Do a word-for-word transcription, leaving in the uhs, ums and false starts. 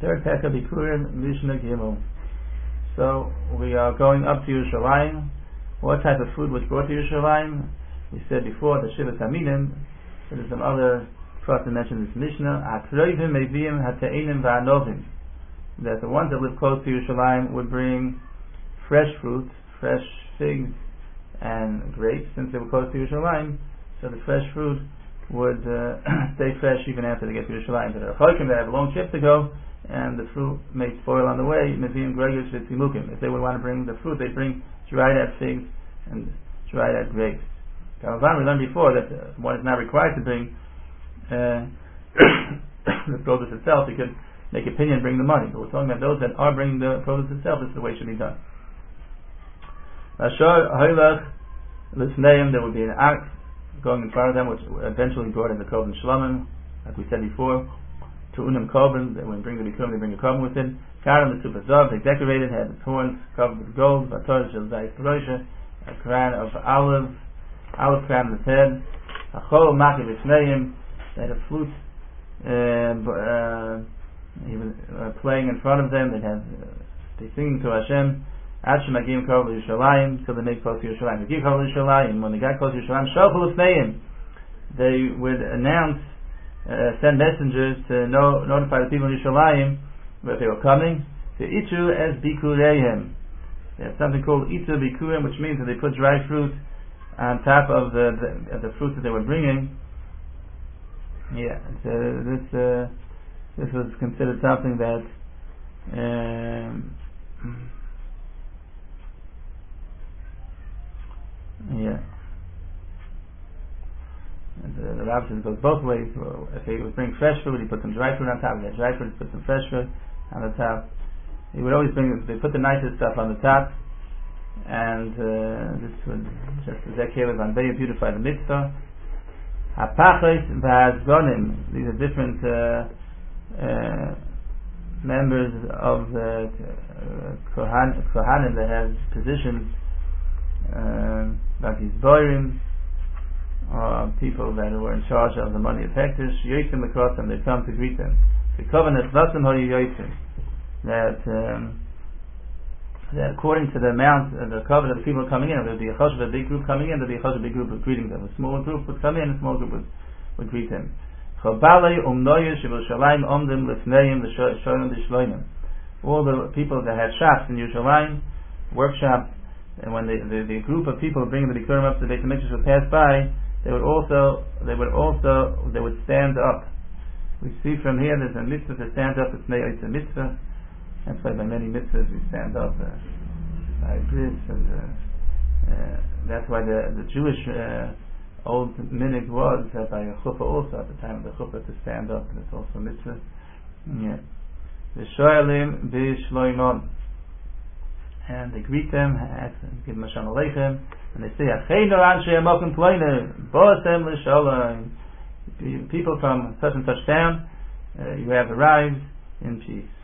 Third Pekah Bikurim Mishnah Gimel. So we are going up to Yerushalayim. What type of food was brought to Yerushalayim? We said before the Shivat Haminim. So there's some other thoughts to mention this Mishnah. Akroivim Mevim Hateinim Va'anovim. That the ones that live close to Yerushalayim would bring fresh fruit, fresh figs and grapes, since they were close to Yerushalayim. So the fresh fruit would uh, stay fresh even after they get to Yerushalayim. But there are Chokim that have a long trip to go, and the fruit may spoil on the way. Mevim Gregos V'Tzimukim. If they would want to bring the fruit, they bring dried out figs and dried out grapes. Kamavan, we learned before that uh, one is not required to bring uh, the produce itself. You could make opinion, bring the money. But we're talking about those that are bringing the produce itself. This is the way it should be done. Ashar Hailach Lifneim, there would be an axe going in front of them, which eventually brought in the Korban Shlamim, like we said before. To Unam Korban, when they bring the Bikurim, they bring a Korban with it. Karam the Supazav, they decorated, had its horns covered with gold. Vator Shel Zayis Parosha, a crown of olive, olive crown on its head. Achol Maki Lifneim, they had a flute, uh, uh, even uh, playing in front of them. They'd have uh, they singing to Hashem. Ashim Agim Kol Yerushalayim, till they make close to Yerushalayim. Agim Kol Yerushalayim, when they got close to Yerushalayim, Shalchul Lefneim, they would announce, uh, send messengers to know, notify the people in Yerushalayim that they were coming. To Itzu es Bikureihem. They have something called Itzu Bikurim, which means that they put dry fruit on top of the the, the fruit that they were bringing. Yeah, so this uh, this was considered something that. Um, Yeah. And the, the Rav says it goes both ways. If he would bring fresh fruit, he put some dry fruit on top. If he had dry fruit, he put some fresh fruit on the top. He would always bring, they put the nicest stuff on the top. And uh, this would, just as Zekeh was on, very beautify the mitzvah. Hapachos v'hazgonim. These are different uh, uh, members of the uh, Kohan, Kohanim that have positions. Uh, like these boirim, or people that were in charge of the money of Hektish, Yoitzim across them, they come to greet them. The covenant Vasim Hoyi Yoitzim, that um, that according to the amount, uh, the covenant of the people coming in, there would be a chosh of a big group coming in, there would be a chosh of a big group of greeting them. A smaller group would come in, a small group would, would greet them. Chobalei umnoyu shebushalayim omdim lifneim l'shoyim d'shloimim. All the people that had shops in Yerushalayim, workshops. And when the, the, the group of people bringing the Bikurim up to the Beit HaMikdash would pass by, they would also they would also they would stand up. We see from here there's a mitzvah to stand up. It's it's a mitzvah. That's why by many mitzvahs we stand up uh, by bris, and uh, uh, that's why the the Jewish uh, old minhag was that by a chuppah also at the time of the chuppah to stand up. And it's also a mitzvah. Yeah. The shoyalim b'shloimon. And they greet them, give them a shalom aleichem, and they say, Acheinu anshe amokim ploine, bo'asem l'shalom. People from such and such town, uh, you have arrived in peace.